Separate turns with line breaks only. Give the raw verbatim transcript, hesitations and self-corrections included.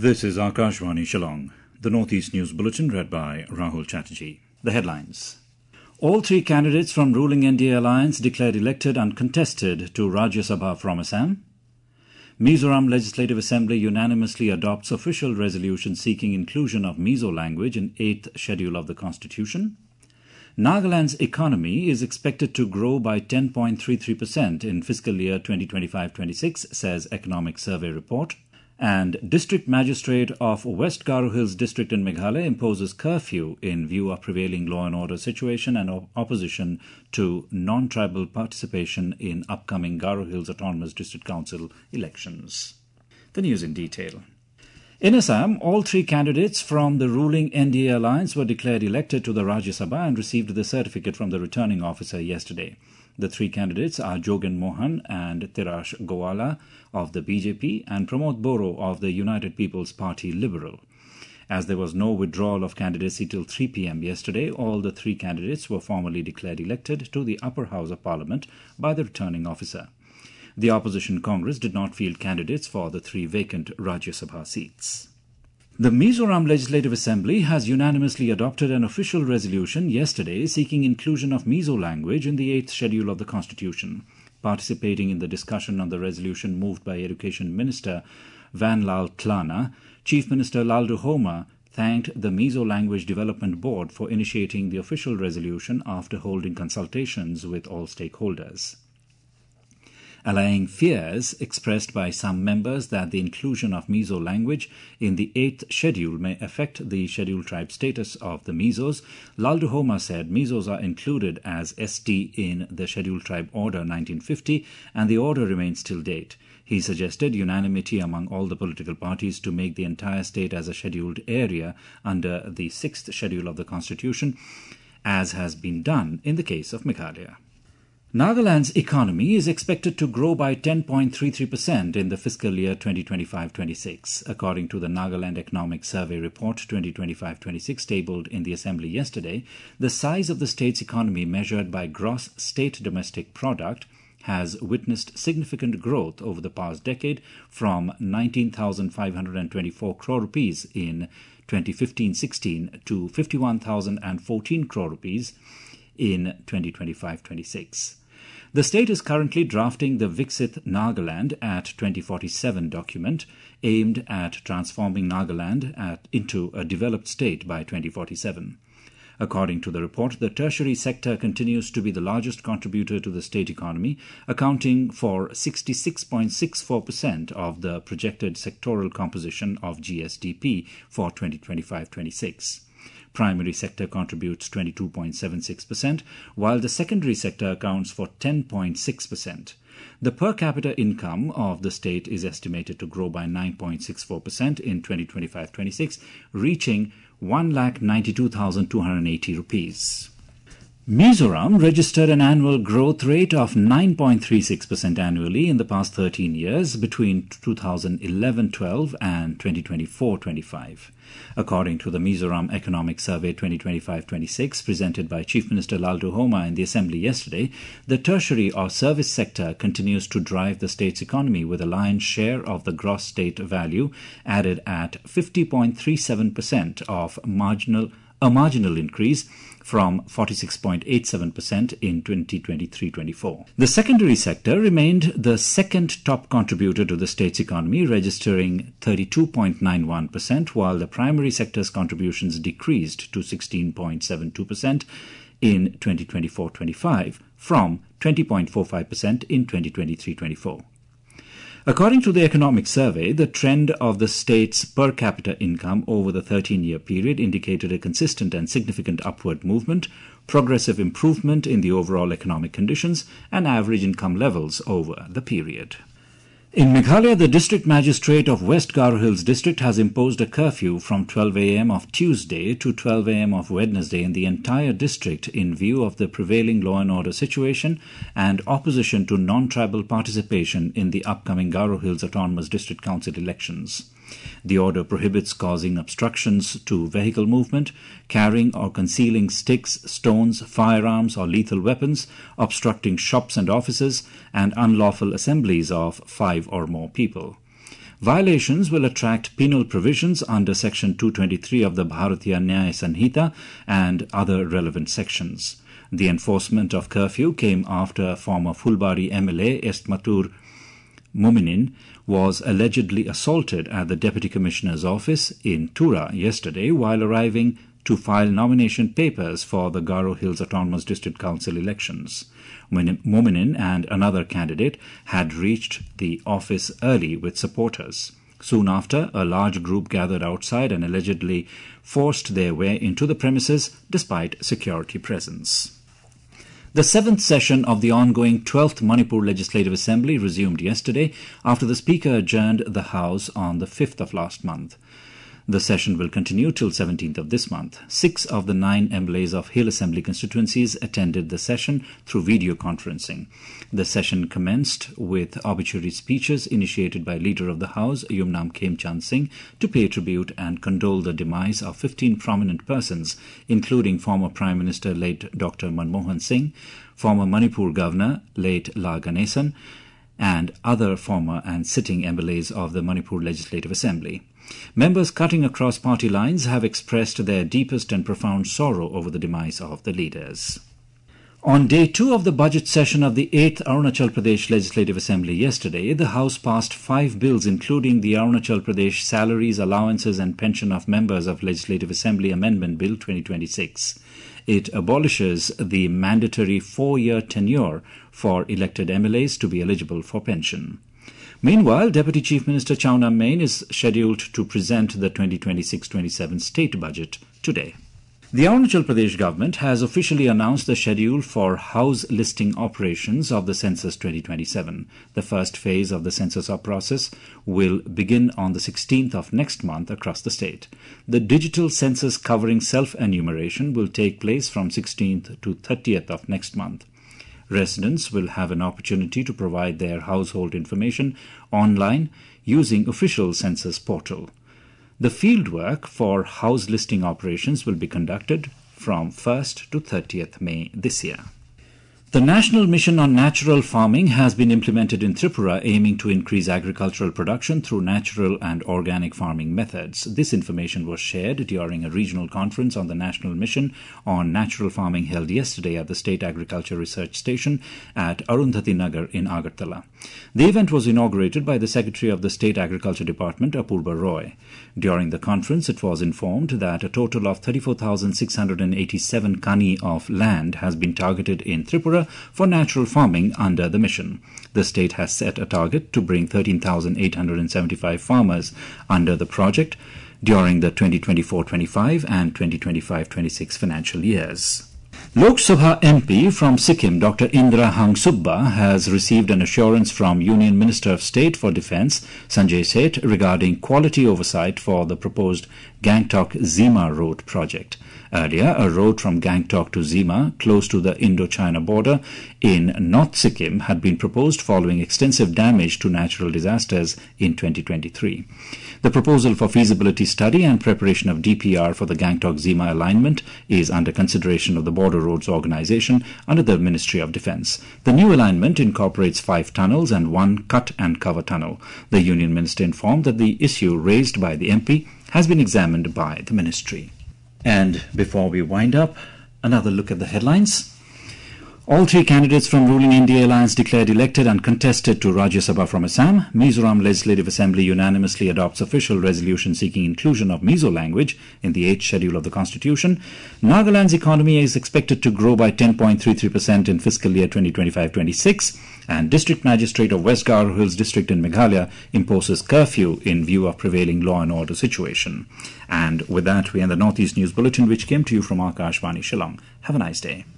This is Akashvani Shillong, the Northeast News Bulletin read by Rahul Chatterjee. The headlines. All three candidates from ruling N D A alliance declared elected uncontested to Rajya Sabha from Assam. Mizoram Legislative Assembly unanimously adopts official resolution seeking inclusion of Mizo language in eighth schedule of the Constitution. Nagaland's economy is expected to grow by ten point three three percent in fiscal year twenty twenty-five twenty-six, says Economic Survey report. And District Magistrate of West Garo Hills District in Meghalaya imposes curfew in view of prevailing law and order situation and op- opposition to non-tribal participation in upcoming Garo Hills Autonomous District Council elections. The news in detail. In Assam, all three candidates from the ruling N D A alliance were declared elected to the Rajya Sabha and received the certificate from the returning officer yesterday. The three candidates are Jogen Mohan and Tirash Gowala of the B J P and Pramod Boro of the United People's Party Liberal. As there was no withdrawal of candidacy till three p.m. yesterday, all the three candidates were formally declared elected to the upper house of parliament by the returning officer. The opposition Congress did not field candidates for the three vacant Rajya Sabha seats. The Mizoram Legislative Assembly has unanimously adopted an official resolution yesterday seeking inclusion of Mizo language in the eighth schedule of the Constitution. Participating in the discussion on the resolution moved by Education Minister Vanlal Tlana, Chief Minister Laldu Homa thanked the Mizo Language Development Board for initiating the official resolution after holding consultations with all stakeholders. Allaying fears expressed by some members that the inclusion of Mizo language in the eighth schedule may affect the scheduled tribe status of the Mizos, Laldu Homa said Mizos are included as S T in the Scheduled Tribe Order nineteen fifty and the order remains till date. He suggested unanimity among all the political parties to make the entire state as a scheduled area under the sixth schedule of the Constitution, as has been done in the case of Meghalaya. Nagaland's economy is expected to grow by ten point three three percent in the fiscal year twenty twenty-five twenty-six, according to the Nagaland Economic Survey Report twenty twenty-five twenty-six tabled in the Assembly yesterday. The size of the state's economy measured by gross state domestic product has witnessed significant growth over the past decade from nineteen thousand five hundred twenty-four crore rupees in twenty fifteen sixteen to fifty-one thousand fourteen crore rupees in twenty twenty-five twenty-six. The state is currently drafting the Viksit Nagaland at twenty forty-seven document aimed at transforming Nagaland at, into a developed state by twenty forty-seven. According to the report, the tertiary sector continues to be the largest contributor to the state economy, accounting for sixty-six point six four percent of the projected sectoral composition of G S D P for twenty twenty-five twenty-six. Primary sector contributes twenty-two point seven six percent, while the secondary sector accounts for ten point six percent. The per capita income of the state is estimated to grow by nine point six four percent in twenty twenty-five twenty-six, reaching one lakh ninety-two thousand two hundred eighty rupees. Mizoram registered an annual growth rate of nine point three six percent annually in the past thirteen years between two thousand eleven twelve and twenty twenty-four twenty-five. According to the Mizoram Economic Survey twenty twenty-five twenty-six presented by Chief Minister Laldu Homa in the Assembly yesterday, the tertiary or service sector continues to drive the state's economy with a lion's share of the gross state value added at fifty point three seven percent of marginal a marginal increase from forty-six point eight seven percent in twenty twenty-three twenty-four. The secondary sector remained the second top contributor to the state's economy, registering thirty-two point nine one percent, while the primary sector's contributions decreased to sixteen point seven two percent in twenty twenty-four twenty-five from twenty point four five percent in twenty twenty-three twenty-four. According to the Economic Survey, the trend of the state's per capita income over the thirteen-year period indicated a consistent and significant upward movement, progressive improvement in the overall economic conditions, and average income levels over the period. In Meghalaya, the District Magistrate of West Garo Hills District has imposed a curfew from twelve a.m. of Tuesday to twelve a.m. of Wednesday in the entire district in view of the prevailing law and order situation and opposition to non-tribal participation in the upcoming Garo Hills Autonomous District Council elections. The order prohibits causing obstructions to vehicle movement, carrying or concealing sticks, stones, firearms or lethal weapons, obstructing shops and offices, and unlawful assemblies of five or more people. Violations will attract penal provisions under Section two twenty-three of the Bharatiya Nyaya Sanhita and other relevant sections. The enforcement of curfew came after former Fulbari M L A Estmatur Muminin was allegedly assaulted at the Deputy Commissioner's office in Tura yesterday while arriving to file nomination papers for the Garo Hills Autonomous District Council elections. Muminin and another candidate had reached the office early with supporters. Soon after, a large group gathered outside and allegedly forced their way into the premises despite security presence. The seventh session of the ongoing twelfth Manipur Legislative Assembly resumed yesterday after the Speaker adjourned the House on the fifth of last month. The session will continue till seventeenth of this month. Six of the nine M L As of Hill Assembly constituencies attended the session through video conferencing. The session commenced with obituary speeches initiated by Leader of the House, Yumnam Khemchand Singh, to pay tribute and condole the demise of fifteen prominent persons, including former Prime Minister late Doctor Manmohan Singh, former Manipur Governor late La Ganesan, and other former and sitting M L As of the Manipur Legislative Assembly. Members cutting across party lines have expressed their deepest and profound sorrow over the demise of the leaders. On day two of the budget session of the eighth Arunachal Pradesh Legislative Assembly yesterday, the House passed five bills including the Arunachal Pradesh Salaries, Allowances and Pension of Members of Legislative Assembly Amendment Bill twenty twenty-six. It abolishes the mandatory four-year tenure for elected M L As to be eligible for pension. Meanwhile, Deputy Chief Minister Chaunam Main is scheduled to present the twenty twenty-six twenty-seven state budget today. The Arunachal Pradesh government has officially announced the schedule for house listing operations of the census twenty twenty-seven. The first phase of the census process will begin on the sixteenth of next month across the state. The digital census covering self-enumeration will take place from sixteenth to thirtieth of next month. Residents will have an opportunity to provide their household information online using official census portal. The fieldwork for house listing operations will be conducted from first to thirtieth May this year. The National Mission on Natural Farming has been implemented in Tripura, aiming to increase agricultural production through natural and organic farming methods. This information was shared during a regional conference on the National Mission on Natural Farming held yesterday at the State Agriculture Research Station at Arundhati Nagar in Agartala. The event was inaugurated by the Secretary of the State Agriculture Department, Apurba Roy. During the conference, it was informed that a total of thirty-four thousand six hundred eighty-seven kani of land has been targeted in Tripura for natural farming under the mission. The state has set a target to bring thirteen thousand eight hundred seventy-five farmers under the project during the twenty twenty-four twenty-five and twenty twenty-five twenty-six financial years. Lok Sabha M P from Sikkim, Doctor Indra Hangsubba, has received an assurance from Union Minister of State for Defence, Sanjay Seth, regarding quality oversight for the proposed Gangtok-Zima road project. Earlier, a road from Gangtok to Zima, close to the Indo-China border in North Sikkim, had been proposed following extensive damage to natural disasters in twenty twenty-three. The proposal for feasibility study and preparation of D P R for the Gangtok-Zima alignment is under consideration of the Border Roads Organization under the Ministry of Defence. The new alignment incorporates five tunnels and one cut-and-cover tunnel. The Union Minister informed that the issue raised by the M P has been examined by the Ministry. And before we wind up, another look at the headlines. All three candidates from ruling N D A alliance declared elected and contested to Rajya Sabha from Assam. Mizoram Legislative Assembly unanimously adopts official resolution seeking inclusion of Mizo language in the eighth schedule of the Constitution. Nagaland's economy is expected to grow by ten point three three percent in fiscal year twenty twenty-five twenty-six. And District Magistrate of West Garo Hills District in Meghalaya imposes curfew in view of prevailing law and order situation. And with that, we end the Northeast News Bulletin, which came to you from Akashvani Shillong. Have a nice day.